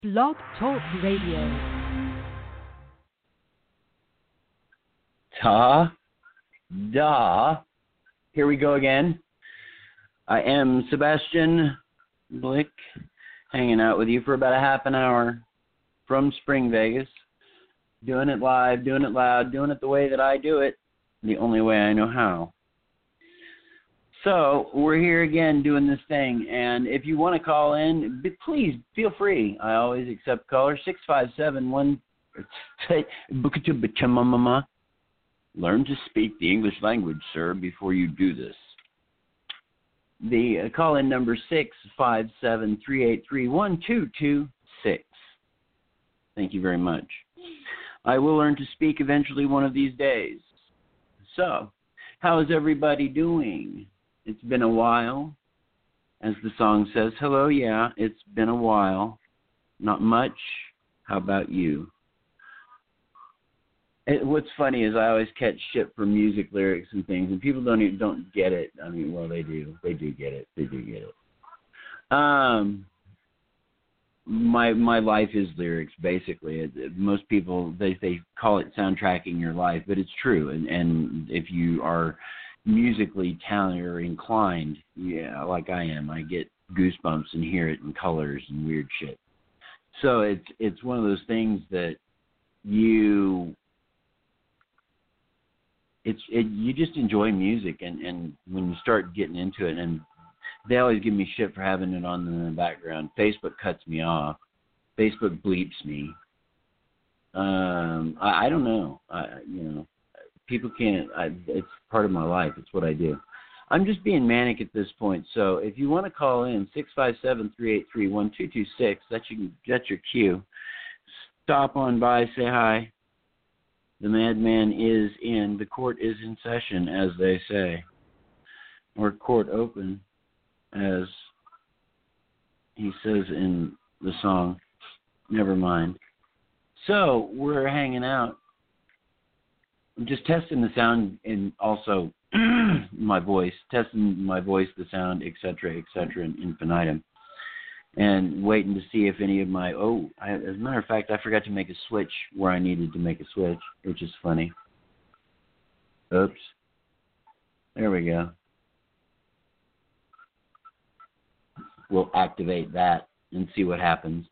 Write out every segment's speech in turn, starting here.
Blog Talk Radio. Da. Here we go again. I am Sebastian Blick, hanging out with you for about a half an hour from Spring Vegas, doing it live, doing it loud, doing it the way that I do it, the only way I know how. So we're here again doing this thing, and if you want to call in, please feel free. I always accept callers. 657-1. Learn to speak the English language, sir, before you do this. The call-in number 657-383-1226. Thank you very much. I will learn to speak eventually one of these days. So, how is everybody doing? It's been a while. As the song says, hello, yeah, it's been a while. Not much. How about you? What's funny is I always catch shit for music lyrics and things, and people don't get it. I mean, well, they do. They do get it. They do get it. My life is lyrics, basically. Most people, they call it soundtracking your life, but it's true. And if you are musically talented or inclined, yeah, like I am, I get goosebumps and hear it in colors and weird shit. So it's one of those things that you just enjoy music, and when you start getting into it, and they always give me shit for having it on in the background. Facebook cuts me off. Facebook bleeps me. I don't know. People can't. It's part of my life. It's what I do. I'm just being manic at this point. So if you want to call in, 657-383-1226. That's your cue. Stop on by, say hi. The madman is in. The court is in session, as they say, or court open, as he says in the song. Never mind. So we're hanging out. I'm just testing the sound and also my voice, testing my voice, the sound, etc., in infinitum, and waiting to see if any of my, as a matter of fact, I forgot to make a switch where I needed to make a switch, which is funny. Oops. There we go. We'll activate that and see what happens.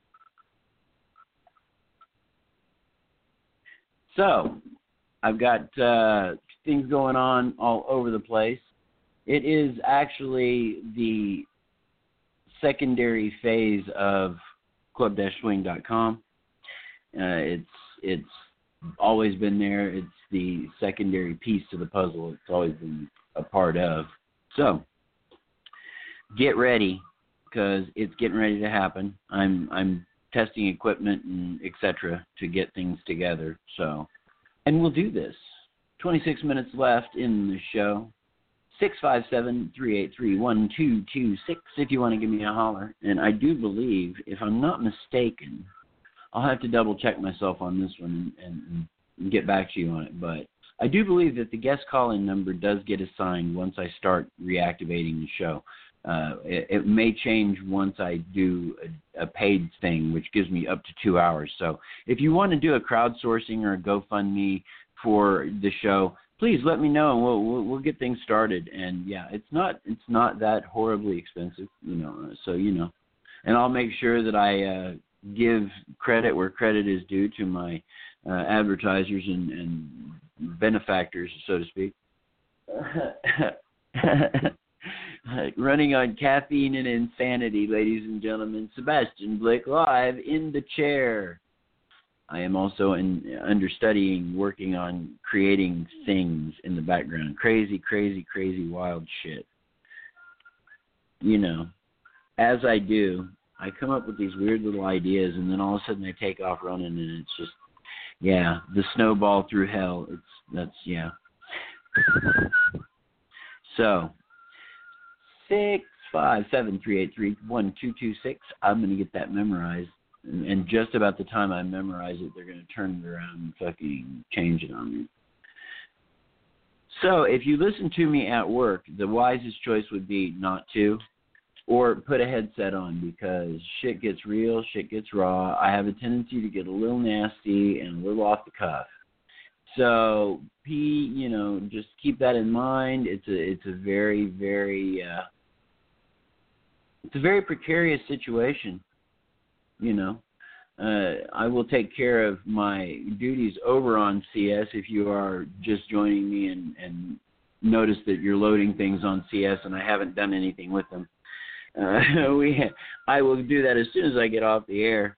So, I've got things going on all over the place. It is actually the secondary phase of club-swing.com. It's always been there. It's the secondary piece to the puzzle. It's always been a part of. So, get ready, because it's getting ready to happen. I'm testing equipment and etc. to get things together. So, and we'll do this. 26 minutes left in the show. 657-383-1226 if you want to give me a holler. And I do believe, if I'm not mistaken, I'll have to double check myself on this one and get back to you on it. But I do believe that the guest call-in number does get assigned once I start reactivating the show. It may change once I do a paid thing, which gives me up to 2 hours. So if you want to do a crowdsourcing or a GoFundMe for the show, please let me know, and we'll get things started. And yeah, it's not that horribly expensive, So and I'll make sure that I give credit where credit is due to my advertisers and benefactors, so to speak. Running on caffeine and insanity, ladies and gentlemen. Sebastian Blick live in the chair. I am also understudying, working on creating things in the background. Crazy, wild shit. As I do, I come up with these weird little ideas, and then all of a sudden they take off running, and it's just, the snowball through hell. That's. So, 657-383-1226. I'm going to get that memorized. And just about the time I memorize it, they're going to turn it around and fucking change it on me. So if you listen to me at work, the wisest choice would be not to. or put a headset on, because shit gets real, shit gets raw. I have a tendency to get a little nasty and a little off the cuff. So, just keep that in mind. It's a very, very it's a very precarious situation. I will take care of my duties over on CS if you are just joining me and notice that you're loading things on CS and I haven't done anything with them. I will do that as soon as I get off the air.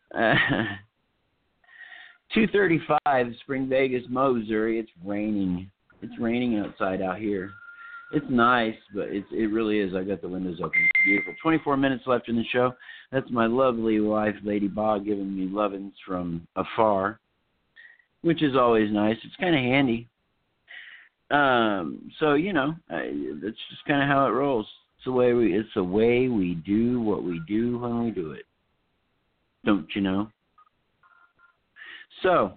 2:35, Spring Vegas, Missouri. It's raining. It's raining outside out here. It's nice, but it really is. I got the windows open. It's beautiful. 24 minutes left in the show. That's my lovely wife, Lady Bob, giving me lovin's from afar, which is always nice. It's kind of handy. So that's just kind of how it rolls. It's the way we do what we do when we do it. Don't you know? So,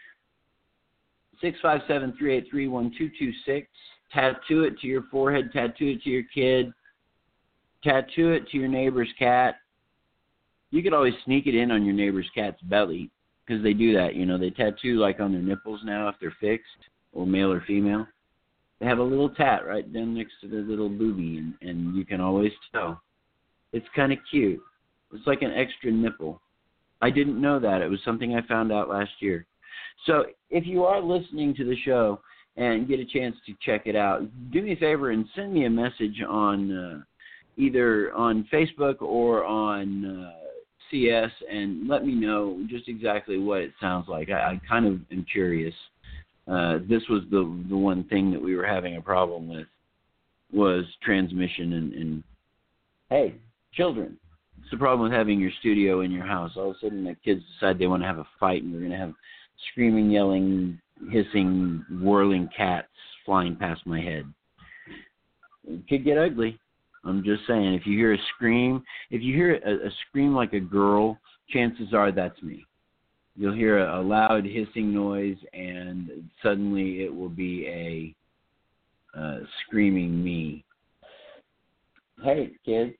657-383-1226. Tattoo it to your forehead. Tattoo it to your kid. Tattoo it to your neighbor's cat. You could always sneak it in on your neighbor's cat's belly, because they do that. They tattoo like on their nipples now if they're fixed, or male or female. They have a little tat right down next to the little boobie, and you can always tell. It's kind of cute. It's like an extra nipple. I didn't know that. It was something I found out last year. So if you are listening to the show and get a chance to check it out, do me a favor and send me a message on either on Facebook or on CS, and let me know just exactly what it sounds like. I kind of am curious. This was the one thing that we were having a problem with, was transmission and hey, children. It's the problem with having your studio in your house. All of a sudden the kids decide they want to have a fight, and we're going to have screaming, yelling, hissing, whirling cats flying past my head. It could get ugly. I'm just saying, if you hear a scream, a scream like a girl, chances are that's me. You'll hear a loud hissing noise, and suddenly it will be a screaming me. Hey, kids,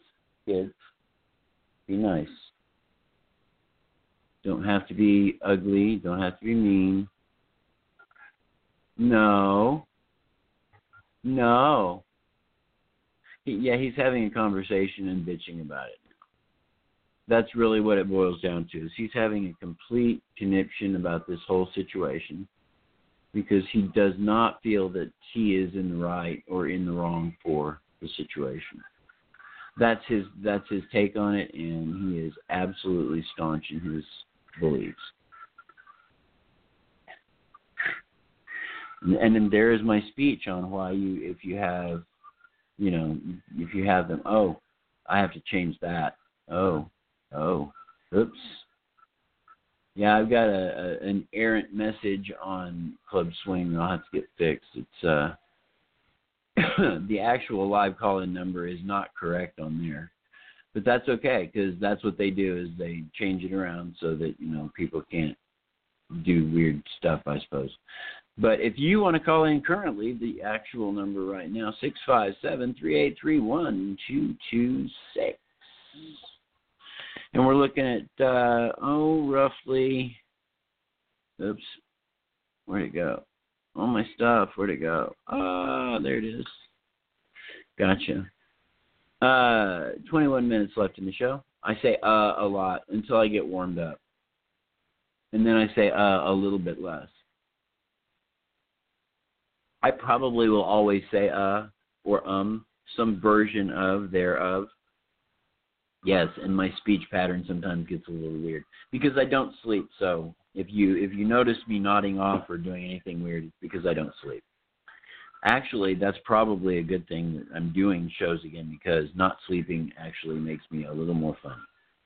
be nice. Don't have to be ugly. Don't have to be mean. No. He's having a conversation and bitching about it. That's really what it boils down to, is he's having a complete conniption about this whole situation, because he does not feel that he is in the right or in the wrong for the situation. That's his take on it, and he is absolutely staunch in his beliefs. And then there is my speech on why if you have them, I have to change that. Oops. Yeah, I've got an errant message on Club Swing that I'll have to get fixed. It's the actual live call-in number is not correct on there, but that's okay, because that's what they do, is they change it around so that people can't do weird stuff, I suppose. But if you want to call in currently, the actual number right now, 657-383-1226. And we're looking at, roughly, oops, where'd it go? All my stuff, where'd it go? There it is. Gotcha. 21 minutes left in the show. I say a lot until I get warmed up. And then I say a little bit less. I probably will always say or some version of, thereof. Yes, and my speech pattern sometimes gets a little weird because I don't sleep. So if you notice me nodding off or doing anything weird, it's because I don't sleep. Actually, that's probably a good thing that I'm doing shows again, because not sleeping actually makes me a little more fun.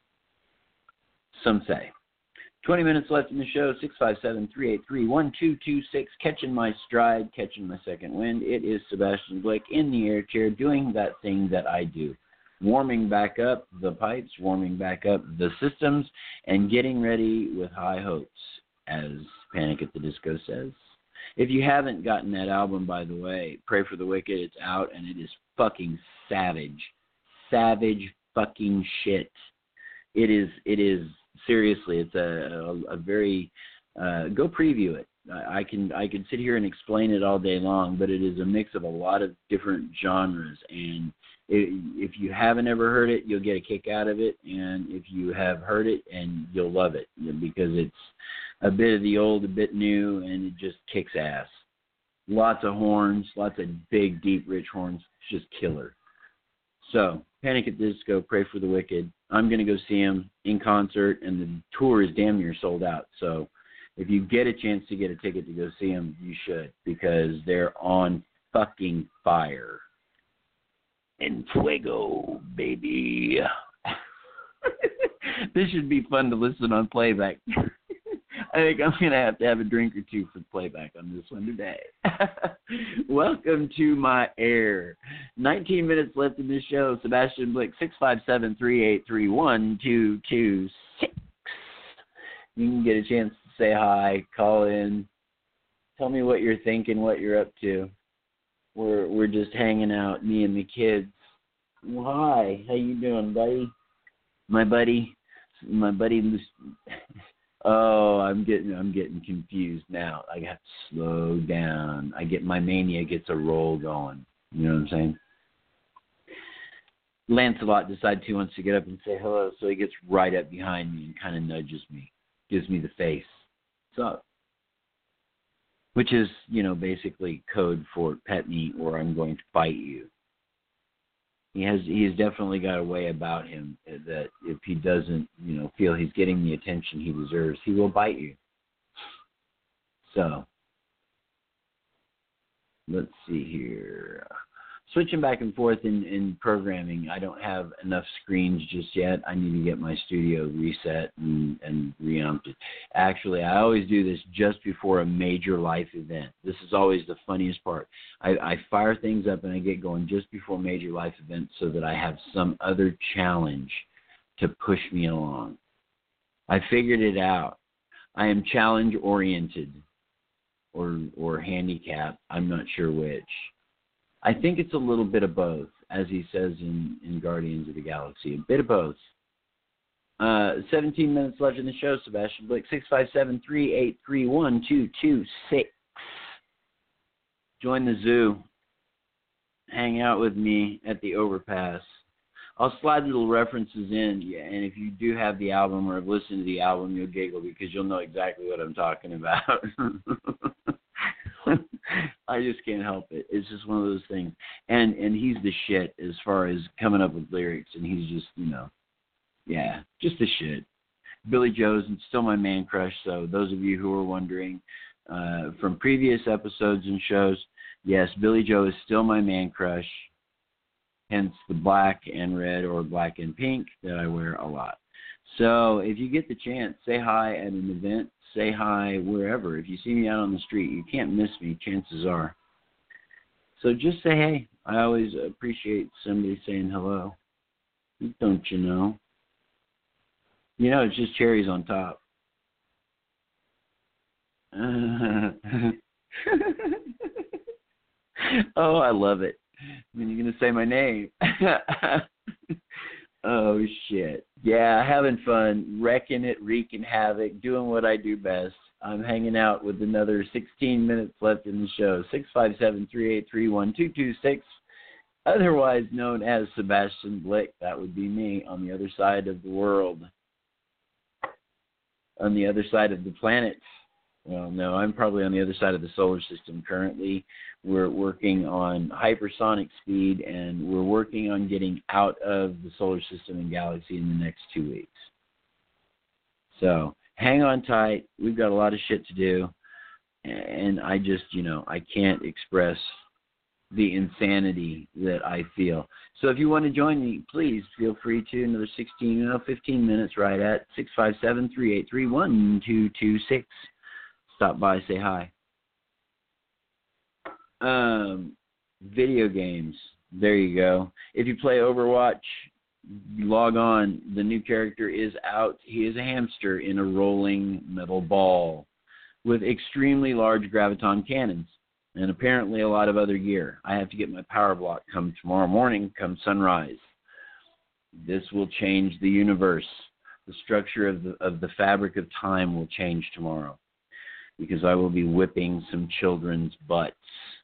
Some say. 20 minutes left in the show, 657-383-1226, catching my stride, catching my second wind. It is Sebastian Blake in the air chair doing that thing that I do. Warming back up the pipes, warming back up the systems, and getting ready with high hopes, as Panic at the Disco says. If you haven't gotten that album, by the way, Pray for the Wicked, it's out, and it is fucking savage. savage fucking shit. It is seriously. It's a very go preview it. I can sit here and explain it all day long, but it is a mix of a lot of different genres. And if you haven't ever heard it, you'll get a kick out of it. And if you have heard it, and you'll love it because it's a bit of the old, a bit new, and it just kicks ass. Lots of horns, lots of big, deep, rich horns. It's just killer. So, Panic at the Disco, Pray for the Wicked. I'm going to go see them in concert, and the tour is damn near sold out. So, if you get a chance to get a ticket to go see them, you should, because they're on fucking fire. En fuego, baby. This should be fun to listen on playback. I think I'm going to have a drink or two for playback on this one today. Welcome to my air. 19 minutes left in this show. Sebastian Blick, 657-383-1226. You can get a chance to say hi, call in, tell me what you're thinking, what you're up to. We're just hanging out, me and the kids. Well, hi, how you doing, buddy? My buddy. Oh, I'm getting confused now. I got to slow down. My mania gets a roll going. You know what I'm saying? Lancelot decides he wants to get up and say hello, so he gets right up behind me and kind of nudges me, gives me the face. What's up? Which is, basically code for pet me or I'm going to bite you. He has definitely got a way about him that if he doesn't, feel he's getting the attention he deserves, he will bite you. So, let's see here. Switching back and forth in programming, I don't have enough screens just yet. I need to get my studio reset and re-amped it. Actually, I always do this just before a major life event. This is always the funniest part. I fire things up and I get going just before major life events so that I have some other challenge to push me along. I figured it out. I am challenge-oriented or handicapped. I'm not sure which. I think it's a little bit of both, as he says in Guardians of the Galaxy. A bit of both. 17 minutes left in the show, Sebastian Blick. 657-383-1226. Join the zoo. Hang out with me at the overpass. I'll slide little references in, and if you do have the album or have listened to the album, you'll giggle because you'll know exactly what I'm talking about. I just can't help it. It's just one of those things. And he's the shit as far as coming up with lyrics, and he's just, just the shit. Billy Joe's still my man crush, so those of you who are wondering from previous episodes and shows, yes, Billy Joe is still my man crush, hence the black and red or black and pink that I wear a lot. So if you get the chance, say hi at an event. Say hi wherever. If you see me out on the street, you can't miss me, chances are. So just say hey. I always appreciate somebody saying hello. Don't you know? It's just cherries on top. Oh, I love it. You're going to say my name. Oh, shit. Yeah, having fun, wrecking it, wreaking havoc, doing what I do best. I'm hanging out with another 16 minutes left in the show. 657-383-1226, otherwise known as Sebastian Blick. That would be me on the other side of the world, on the other side of the planet. Well, no, I'm probably on the other side of the solar system currently. We're working on hypersonic speed, and we're working on getting out of the solar system and galaxy in the next 2 weeks. So hang on tight. We've got a lot of shit to do, and I just, I can't express the insanity that I feel. So if you want to join me, please feel free to. Another 15 minutes right at 657-383-1226. Stop by, say hi. Video games. There you go. If you play Overwatch, log on. The new character is out. He is a hamster in a rolling metal ball with extremely large graviton cannons and apparently a lot of other gear. I have to get my power block come tomorrow morning, come sunrise. This will change the universe. The structure of the fabric of time will change tomorrow, because I will be whipping some children's butts.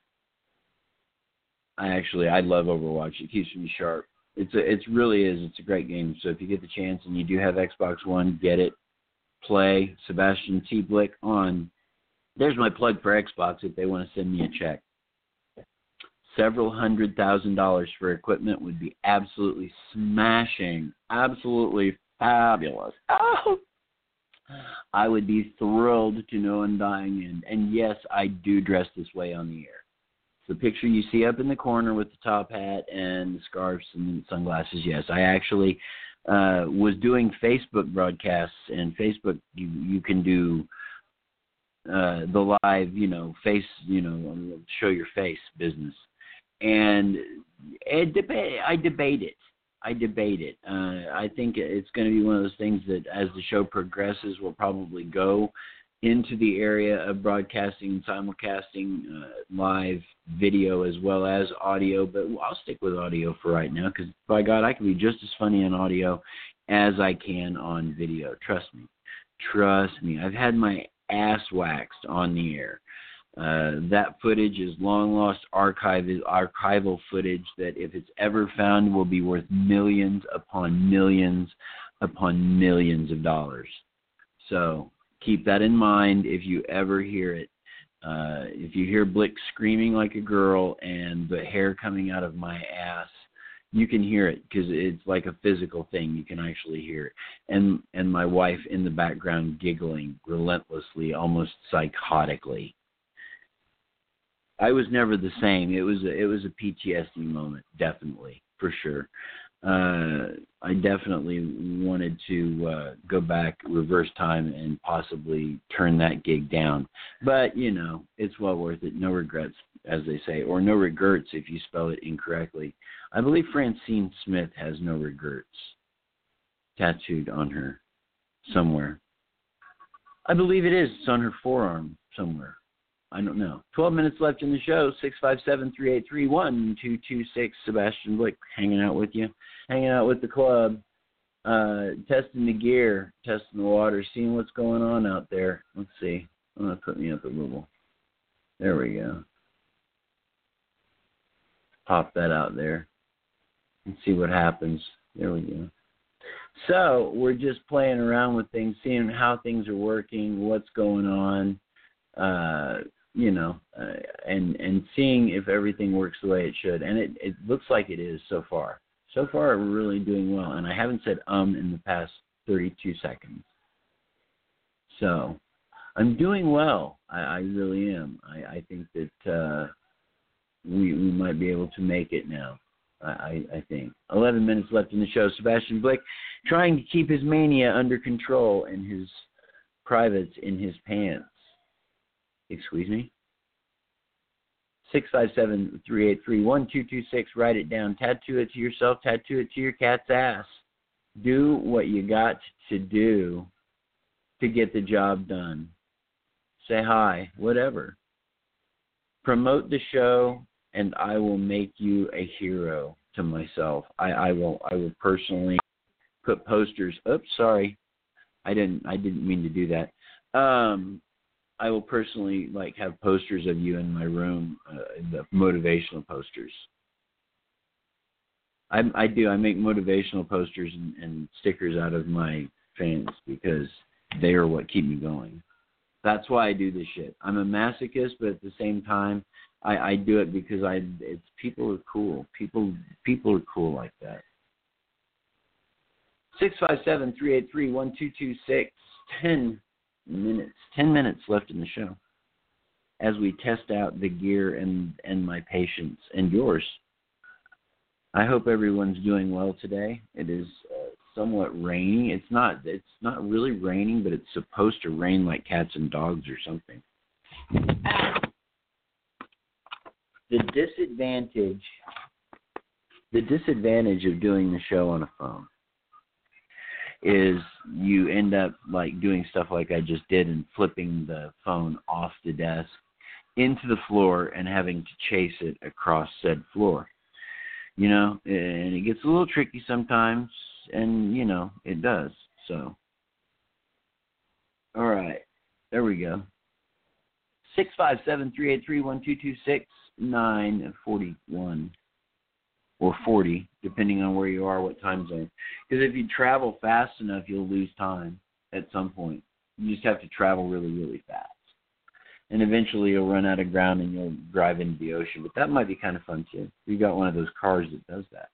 I love Overwatch. It keeps me sharp. It really is. It's a great game. So if you get the chance and you do have Xbox One, get it. Play Sebastian T. Blick on. There's my plug for Xbox if they want to send me a check. Several $100,000 for equipment would be absolutely smashing, absolutely fabulous. Oh, I would be thrilled to no undying end. And yes, I do dress this way on the air. The picture you see up in the corner with the top hat and the scarves and sunglasses, yes, I actually was doing Facebook broadcasts, and Facebook, you can do the live, face, show your face business. And I debate it. I think it's going to be one of those things that as the show progresses, we'll probably go into the area of broadcasting and simulcasting live video as well as audio, but I'll stick with audio for right now because, by God, I can be just as funny on audio as I can on video. Trust me. I've had my ass waxed on the air. That footage is long-lost archival footage that, if it's ever found, will be worth millions upon millions upon millions of dollars. So keep that in mind if you ever hear it. If you hear Blick screaming like a girl and the hair coming out of my ass, you can hear it because it's like a physical thing. You can actually hear it. And my wife in the background giggling relentlessly, almost psychotically. I was never the same. It was a PTSD moment, definitely, for sure. I definitely wanted to go back, reverse time, and possibly turn that gig down. But, it's well worth it. No regrets, as they say, or no regrets if you spell it incorrectly. I believe Francine Smith has no regrets tattooed on her somewhere. I believe it is. It's on her forearm somewhere. I don't know. 12 minutes left in the show. 657-383-1226. Sebastian Blick hanging out with you. Hanging out with the club. Testing the gear. Testing the water. Seeing what's going on out there. Let's see. I'm going to put me up a little. There we go. Pop that out there. And see what happens. There we go. So we're just playing around with things. Seeing how things are working. What's going on. And seeing if everything works the way it should. And it looks like it is so far. So far, we're really doing well. And I haven't said in the past 32 seconds. So I'm doing well. I really am. I think that we might be able to make it now. I think. 11 minutes left in the show. Sebastian Blick trying to keep his mania under control and his privates in his pants. Excuse me? 657-383-1226. Write it down. Tattoo it to yourself. Tattoo it to your cat's ass. Do what you got to do to get the job done. Say hi, whatever. Promote the show, and I will make you a hero to myself. I will personally put posters. Oops, sorry. I didn't mean to do that. I will personally have posters of you in my room, the motivational posters. I do. I make motivational posters and stickers out of my fans because they are what keep me going. That's why I do this shit. I'm a masochist, but at the same time, I do it because people are cool. People are cool like that. 657-383-1226. 10 minutes left in the show as we test out the gear and my patience and yours. I hope everyone's doing well today. It is somewhat rainy. It's not really raining, but it's supposed to rain like cats and dogs or something. The disadvantage of doing the show on a phone is you end up doing stuff like I just did and flipping the phone off the desk into the floor and having to chase it across said floor. You know, and it gets a little tricky sometimes, and, you know, it does. So, all right, there we go. 657-383-1226, 941 or 40, depending on where you are, what time zone. Because if you travel fast enough, you'll lose time at some point. You just have to travel really, really fast. And eventually you'll run out of ground and you'll drive into the ocean. But that might be kind of fun, too. You got one of those cars that does that.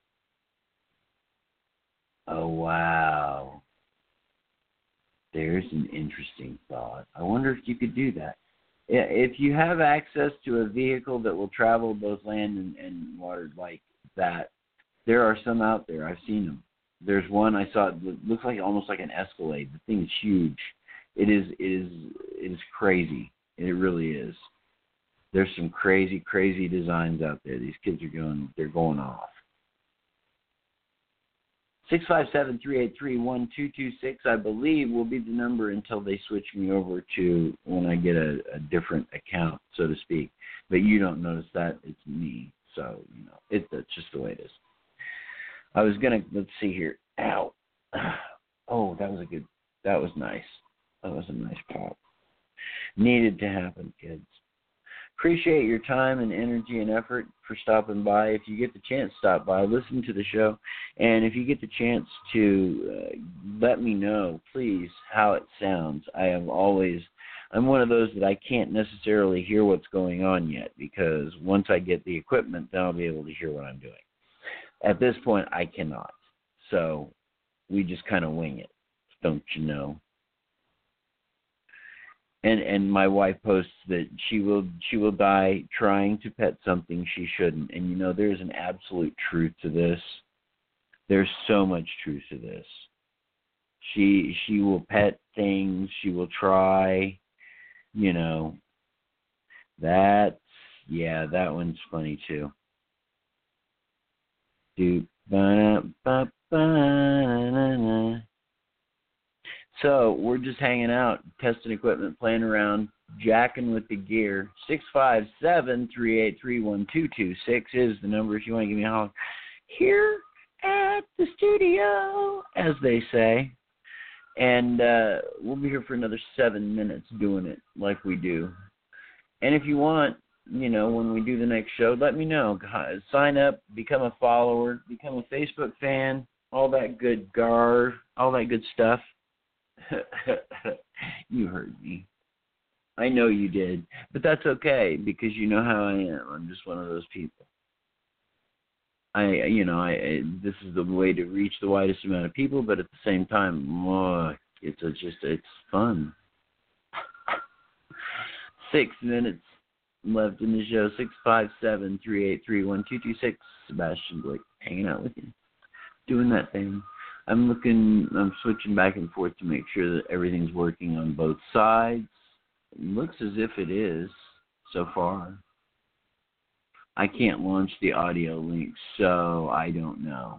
Oh, wow. There's an interesting thought. I wonder if you could do that. If you have access to a vehicle that will travel both land and water like that, there are some out there. I've seen them. There's one I saw. It looks like almost like an Escalade. The thing is huge. It is crazy. It really is. There's some crazy, crazy designs out there. These kids they're going off. 657-383-1226, I believe, will be the number until they switch me over to when I get a different account, so to speak. But you don't notice that. It's me. So, you know, that's just the way it is. I was going to, let's see here. Ow. Oh, that was nice. That was a nice pop. Needed to happen, kids. Appreciate your time and energy and effort for stopping by. If you get the chance, stop by, listen to the show. And if you get the chance to let me know, please, how it sounds. I'm one of those that I can't necessarily hear what's going on yet, because once I get the equipment, then I'll be able to hear what I'm doing. At this point, I cannot. So we just kind of wing it, don't you know? And my wife posts that she will die trying to pet something she shouldn't. And, you know, there's an absolute truth to this. There's so much truth to this. She will pet things. She will try. You know, that one's funny too. So we're just hanging out, testing equipment, playing around, jacking with the gear. 657-383-1226 is the number if you want to give me a holler. Here at the studio, as they say. And we'll be here for another 7 minutes doing it like we do. And if you want, you know, when we do the next show, let me know. Sign up, become a follower, become a Facebook fan, all that good all that good stuff. You heard me. I know you did. But that's okay, because you know how I am. I'm just one of those people. This is the way to reach the widest amount of people, but at the same time, it's fun. 6 minutes left in the show. 657-383-1226. Sebastian Blake hanging out with you, doing that thing. I'm switching back and forth to make sure that everything's working on both sides. It looks as if it is so far. I can't launch the audio link, so I don't know.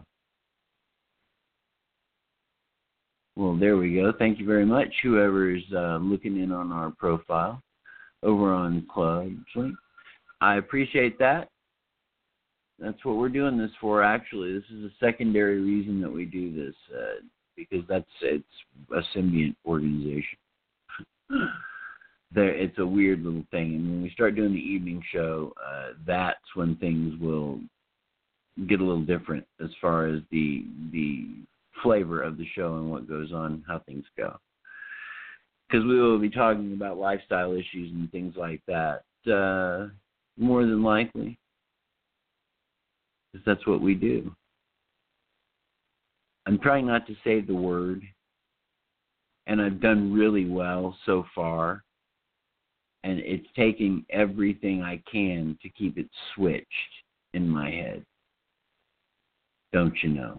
Well, there we go. Thank you very much, whoever's looking in on our profile over on Club Swing. I appreciate that. That's what we're doing this for, actually. This is a secondary reason that we do this, because it's a symbiont organization. It's a weird little thing. And when we start doing the evening show, that's when things will get a little different as far as the flavor of the show and what goes on, how things go. Because we will be talking about lifestyle issues and things like that, more than likely. Because that's what we do. I'm trying not to say the word, and I've done really well so far. And it's taking everything I can to keep it switched in my head. Don't you know?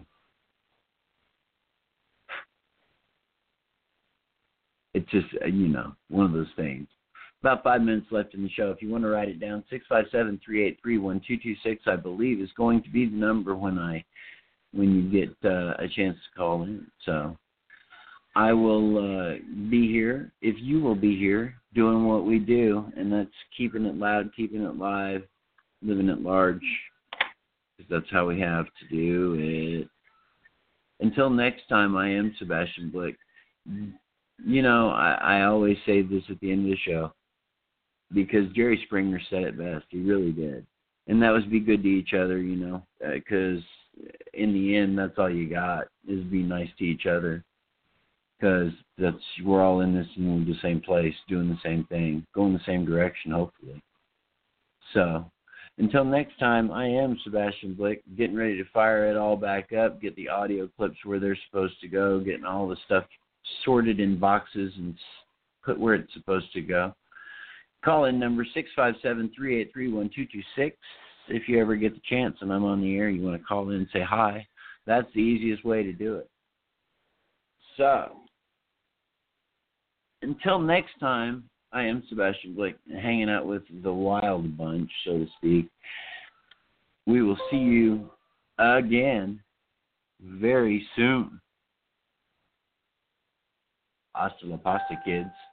It's just, one of those things. About 5 minutes left in the show. If you want to write it down, 657-383-1226, I believe, is going to be the number when you get a chance to call in. So I will be here, if you will be here, doing what we do, and that's keeping it loud, keeping it live, living at large, because that's how we have to do it. Until next time, I am Sebastian Blick. You know, I always say this at the end of the show because Jerry Springer said it best. He really did. And that was be good to each other, you know, because in the end, that's all you got is be nice to each other, because we're all in this in the same place, doing the same thing, going the same direction, hopefully. So until next time, I am Sebastian Blick, getting ready to fire it all back up, get the audio clips where they're supposed to go, getting all the stuff sorted in boxes and put where it's supposed to go. Call-in number 657-383-1226. If you ever get the chance and I'm on the air, you want to call in and say hi, that's the easiest way to do it. So, until next time, I am Sebastian Blick, hanging out with the Wild Bunch, so to speak. We will see you again very soon. Hasta la pasta, kids.